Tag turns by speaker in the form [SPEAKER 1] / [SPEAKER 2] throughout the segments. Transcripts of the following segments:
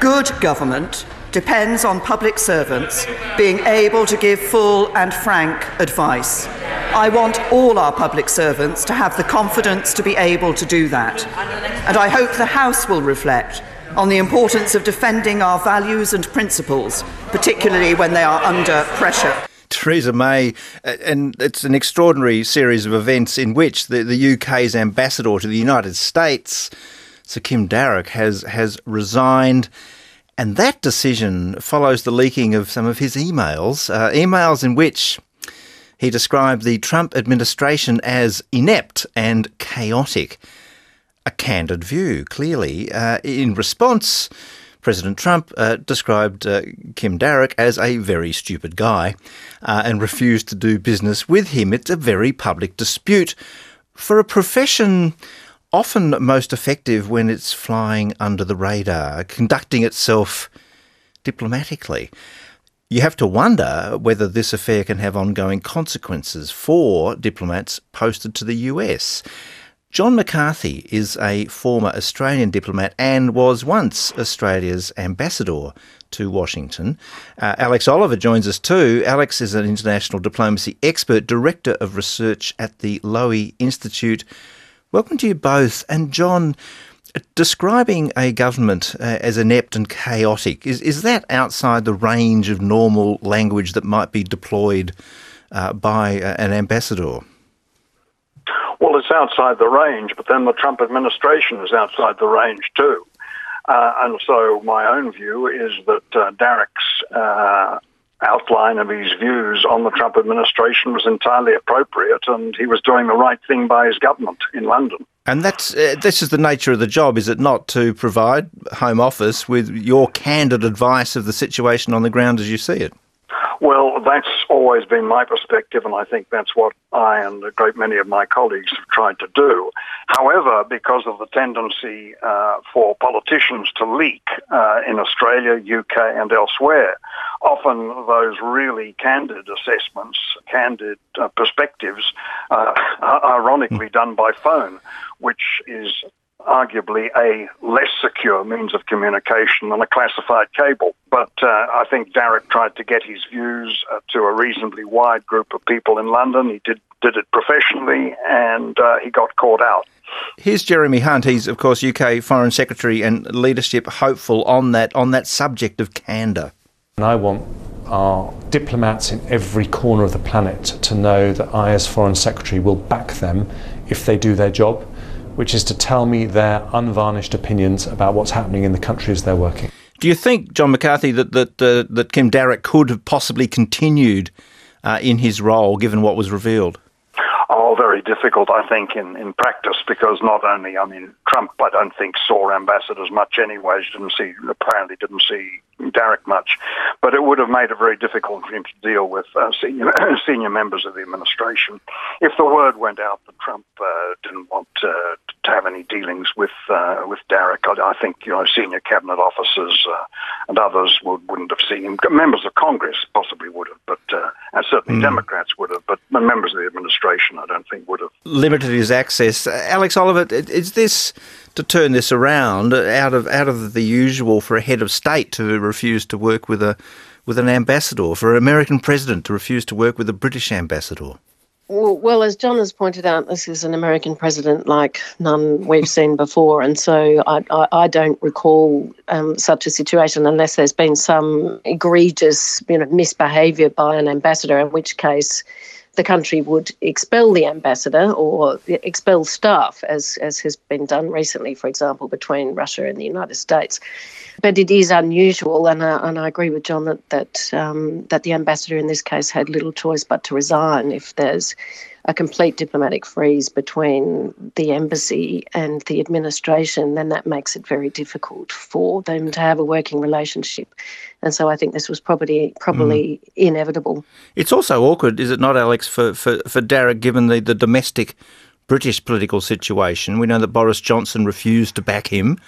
[SPEAKER 1] good government depends on public servants being able to give full and frank advice. I want all our public servants to have the confidence to be able to do that. And I hope the House will reflect on the importance of defending our values and principles, particularly when they are under pressure.
[SPEAKER 2] Theresa May, and it's an extraordinary series of events in which the UK's ambassador to the United States, Sir Kim Darroch, has resigned. And that decision follows the leaking of some of his emails in which he described the Trump administration as inept and chaotic. A candid view, clearly. In response, President Trump described Kim Darroch as a very stupid guy and refused to do business with him. It's a very public dispute for a profession often most effective when it's flying under the radar, conducting itself diplomatically. You have to wonder whether this affair can have ongoing consequences for diplomats posted to the US. John McCarthy is a former Australian diplomat and was once Australia's ambassador to Washington. Alex Oliver joins us too. Alex is an international diplomacy expert, director of research at the Lowy Institute. Welcome to you both. And John, describing a government as inept and chaotic, is that outside the range of normal language that might be deployed by an ambassador?
[SPEAKER 3] Well, it's outside the range, but then the Trump administration is outside the range too. And so my own view is that Darroch's outline of his views on the Trump administration was entirely appropriate, and he was doing the right thing by his government in London.
[SPEAKER 2] And this is the nature of the job, is it not, to provide Home Office with your candid advice of the situation on the ground as you see it?
[SPEAKER 3] Well, that's always been my perspective, and I think that's what I and a great many of my colleagues have tried to do. However, because of the tendency for politicians to leak in Australia, UK and elsewhere, often those really candid assessments, candid perspectives are ironically done by phone, which is arguably a less secure means of communication than a classified cable. But I think Darroch tried to get his views to a reasonably wide group of people in London. He did it professionally, and he got caught out.
[SPEAKER 2] Here's Jeremy Hunt. He's, of course, UK Foreign Secretary and leadership hopeful on that subject of candour.
[SPEAKER 4] And I want our diplomats in every corner of the planet to know that I, as Foreign Secretary, will back them if they do their job, which is to tell me their unvarnished opinions about what's happening in the countries they're working.
[SPEAKER 2] Do you think, John McCarthy, that Kim Darroch could have possibly continued in his role given what was revealed?
[SPEAKER 3] Oh, very difficult, I think, in practice, because not only, Trump, I don't think, saw ambassadors much anyway. Apparently didn't see Darroch much. But it would have made it very difficult for him to deal with senior members of the administration. If the word went out that Trump didn't want to have any dealings with Darroch, I think senior cabinet officers and others wouldn't have seen him. Members of Congress possibly would have, but and certainly Democrats would have, but members of the administration I don't think would have. Limited
[SPEAKER 2] his access. Alex Oliver, is this to turn this around out of the usual for a head of state to refuse to work with an ambassador, for an American president to refuse to work with a British ambassador?
[SPEAKER 5] Well, as John has pointed out, this is an American president like none we've seen before, and so I don't recall such a situation unless there's been some egregious misbehaviour by an ambassador, in which case the country would expel the ambassador or expel staff, as has been done recently, for example, between Russia and the United States. But it is unusual, and I agree with John that the ambassador in this case had little choice but to resign if there's a complete diplomatic freeze between the embassy and the administration. Then that makes it very difficult for them to have a working relationship. And so I think this was probably inevitable. It's also awkward, is it not, Alex, for Darroch, given the domestic British political situation? We know that Boris Johnson refused to back him.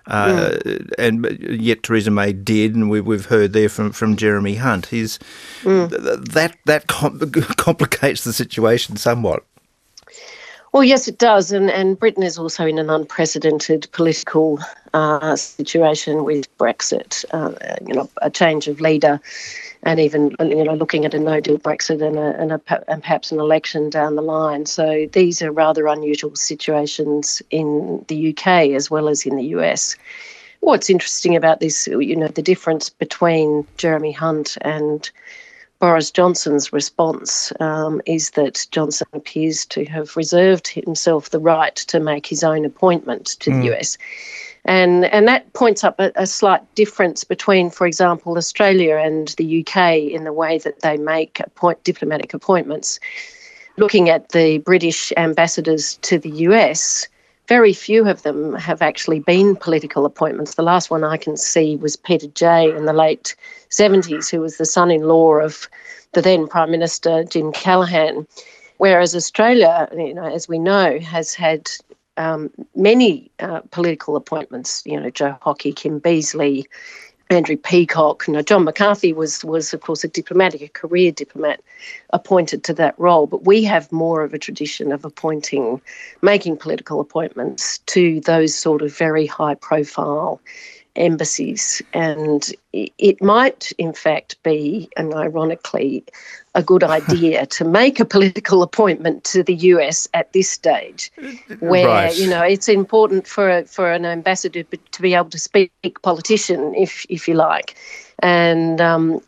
[SPEAKER 5] And yet Theresa May did, and we've heard there from Jeremy Hunt. That complicates the situation somewhat. Well, yes, it does. And Britain is also in an unprecedented political situation with Brexit, a change of leader, and even, looking at a no-deal Brexit and perhaps an election down the line. So these are rather unusual situations in the UK as well as in the US. What's interesting about this, the difference between Jeremy Hunt and Boris Johnson's response is that Johnson appears to have reserved himself the right to make his own appointment to the US. And that points up a slight difference between, for example, Australia and the UK in the way that they make diplomatic appointments. Looking at the British ambassadors to the US, very few of them have actually been political appointments. The last one I can see was Peter Jay in the late 70s, who was the son-in-law of the then Prime Minister, Jim Callaghan. Whereas Australia, as we know, has had many political appointments, Joe Hockey, Kim Beazley, Andrew Peacock. John McCarthy was of course, a career diplomat appointed to that role. But we have more of a tradition of making political appointments to those sort of very high-profile embassies. And it might, in fact, be, and ironically, a good idea to make a political appointment to the US at this stage, where
[SPEAKER 2] Right.
[SPEAKER 5] It's important for an ambassador to be able to speak politician, if you like, and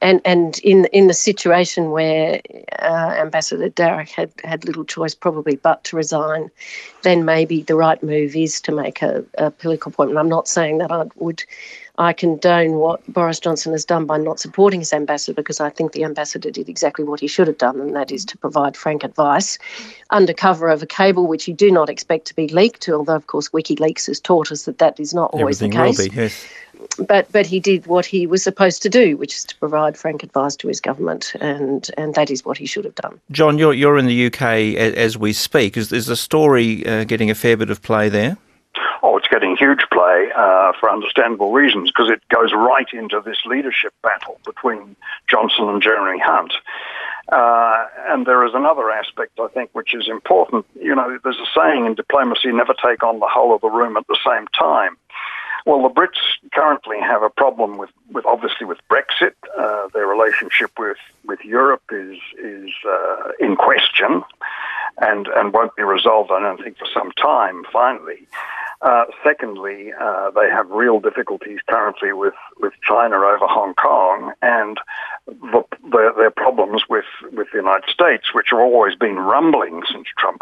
[SPEAKER 5] in the situation where Ambassador Darroch had little choice probably but to resign, then maybe the right move is to make a political appointment. I'm not saying that I condone what Boris Johnson has done by not supporting his ambassador, because I think the ambassador did exactly what he should have done, and that is to provide frank advice under cover of a cable which you do not expect to be leaked, although, of course, WikiLeaks has taught us that is not always the case.
[SPEAKER 2] Everything will be, yes.
[SPEAKER 5] But he did what he was supposed to do, which is to provide frank advice to his government, and that is what he should have done.
[SPEAKER 2] John, you're in the UK as we speak. Is the story getting a fair bit of play there?
[SPEAKER 3] Oh, it's getting huge play for understandable reasons, because it goes right into this leadership battle between Johnson and Jeremy Hunt. And there is another aspect, I think, which is important. There's a saying in diplomacy, never take on the whole of the room at the same time. Well, the Brits currently have a problem with Brexit. Their relationship with Europe is in question and won't be resolved, I don't think, for some time, finally. Secondly, they have real difficulties currently with China over Hong Kong, and their problems with the United States, which have always been rumbling since Trump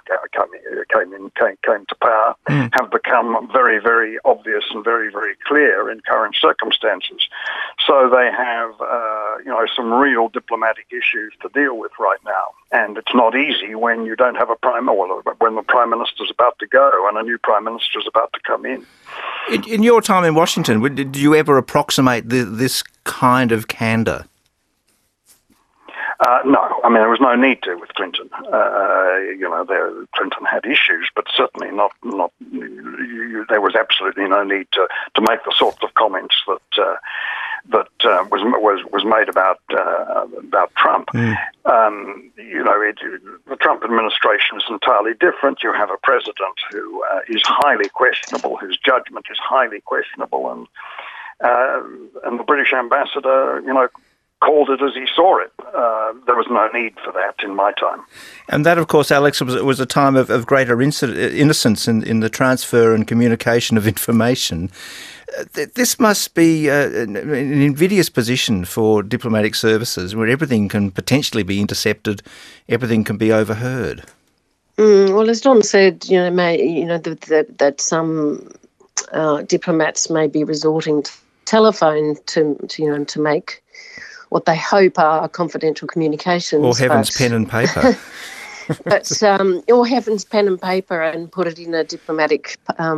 [SPEAKER 3] came to power, have become very, very obvious and very, very clear in current circumstances. So they have, some real diplomatic issues to deal with right now, and it's not easy when you don't have when the Prime Minister's about to go and a new Prime Minister's about to come in.
[SPEAKER 2] In your time in Washington, did you ever approximate this kind of candour?
[SPEAKER 3] No, there was no need to with Clinton. Clinton had issues, but certainly not. There was absolutely no need to make the sorts of comments that was made about Trump. The Trump administration is entirely different. You have a president who is highly questionable, whose judgment is highly questionable, and the British ambassador, called it as he saw it. There was no need for that in my time.
[SPEAKER 2] And that, of course, Alex, was a time of greater innocence in the transfer and communication of information. This must be an invidious position for diplomatic services, where everything can potentially be intercepted, everything can be overheard.
[SPEAKER 5] Well, as John said, that some diplomats may be resorting to telephone to make what they hope are confidential communications.
[SPEAKER 2] Or heaven's pen and paper.
[SPEAKER 5] Or heaven's pen and paper, and put it in a diplomatic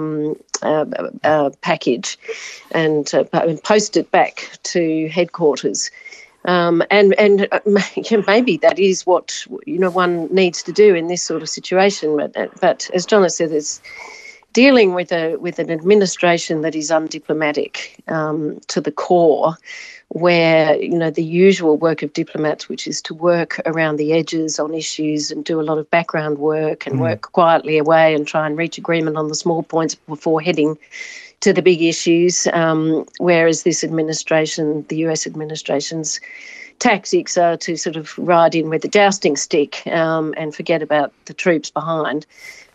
[SPEAKER 5] package and post it back to headquarters. And maybe that is what one needs to do in this sort of situation. But as John has said, dealing with an administration that is undiplomatic to the core, where, the usual work of diplomats, which is to work around the edges on issues and do a lot of background work and work quietly away and try and reach agreement on the small points before heading to the big issues, whereas this administration, the US administration's tactics are to sort of ride in with the jousting stick and forget about the troops behind.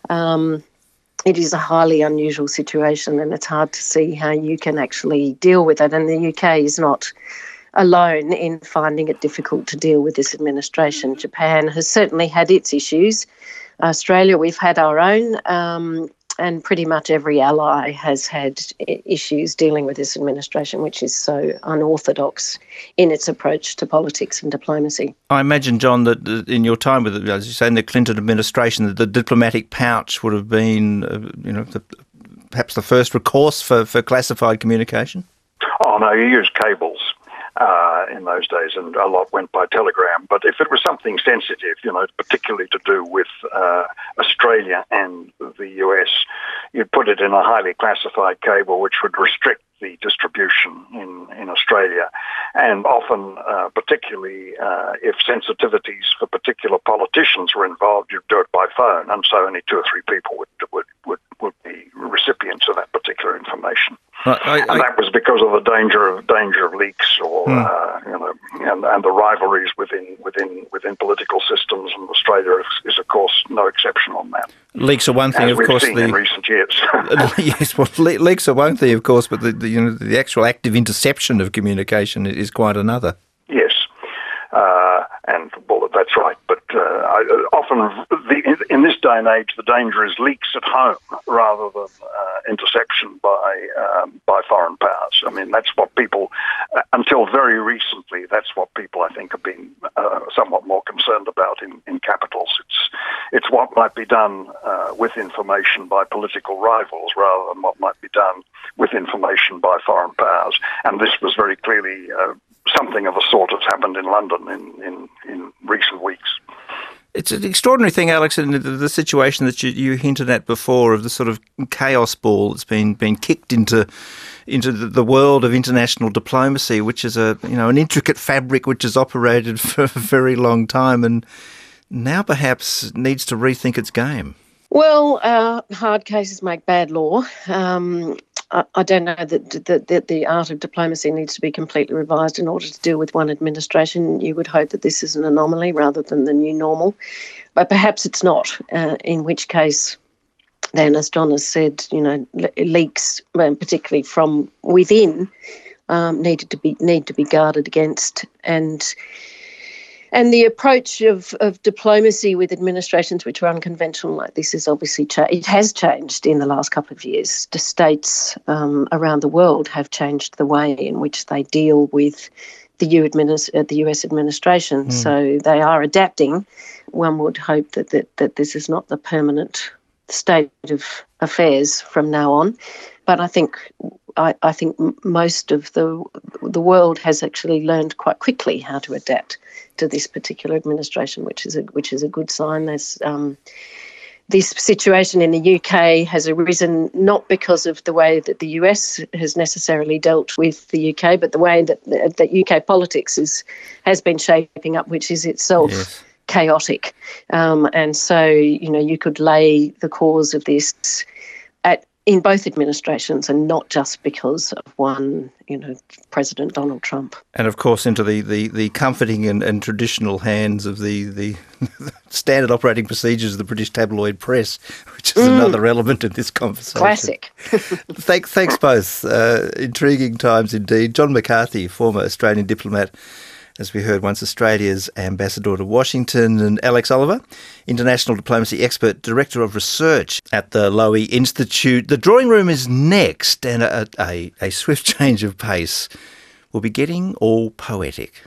[SPEAKER 5] It is a highly unusual situation, and it's hard to see how you can actually deal with it. And the UK is not alone in finding it difficult to deal with this administration. Japan has certainly had its issues. Australia, we've had our own, and pretty much every ally has had issues dealing with this administration, which is so unorthodox in its approach to politics and diplomacy.
[SPEAKER 2] I imagine, John, that in your time with, as you say, in the Clinton administration, that the diplomatic pouch would have been, perhaps the first recourse for classified communication?
[SPEAKER 3] Oh, no, you used cables in those days, and a lot went by telegram. But if it was something sensitive, particularly to do with Australia and the US, you'd put it in a highly classified cable, which would restrict the distribution in Australia. And often, particularly if sensitivities for particular politicians were involved, you'd do it by phone, and so only 2 or 3 people would be recipients of that particular information. And that was because of the danger of leaks, or and the rivalries within political systems. And Australia is of course no exception on that.
[SPEAKER 2] Leaks are one thing,
[SPEAKER 3] as
[SPEAKER 2] of course.
[SPEAKER 3] We've seen in recent years.
[SPEAKER 2] Yes, well, leaks are one thing, of course, but the actual active interception of communication is quite another.
[SPEAKER 3] Yes. And well, that's right. But often, in this day and age, the danger is leaks at home rather than interception by foreign powers. I mean, that's what people, until very recently, that's what people, I think, have been somewhat more concerned about in capitals. It's what might be done with information by political rivals rather than what might be done with information by foreign powers. And this was very clearly something of a sort has happened in London in recent weeks.
[SPEAKER 2] It's an extraordinary thing, Alex, in the situation that you hinted at before, of the sort of chaos ball that's been kicked into the world of international diplomacy, which is an intricate fabric which has operated for a very long time and now perhaps needs to rethink its game.
[SPEAKER 5] Well, hard cases make bad law. I don't know that the art of diplomacy needs to be completely revised in order to deal with one administration. You would hope that this is an anomaly rather than the new normal. But perhaps it's not, in which case, then, as John has said, leaks, particularly from within, need to be guarded against. And the approach of diplomacy with administrations which are unconventional like this is obviously it has changed in the last couple of years. The states around the world have changed the way in which they deal with the US administration. So they are adapting. One would hope that this is not the permanent state of affairs from now on. But I think most of the world has actually learned quite quickly how to adapt to this particular administration, which is a good sign. There's this situation in the UK has arisen not because of the way that the US has necessarily dealt with the UK, but the way that UK politics has been shaping up, which is itself chaotic. And so, you could lay the cause of this in both administrations, and not just because of one, President Donald Trump.
[SPEAKER 2] And of course into the comforting and traditional hands of the standard operating procedures of the British tabloid press, which is another element in this conversation.
[SPEAKER 5] Classic.
[SPEAKER 2] Thanks both. Intriguing times indeed. John McCarthy, former Australian diplomat, as we heard, once Australia's ambassador to Washington, and Alex Oliver, international diplomacy expert, director of research at the Lowy Institute. The drawing room is next, and a swift change of pace will be getting all poetic.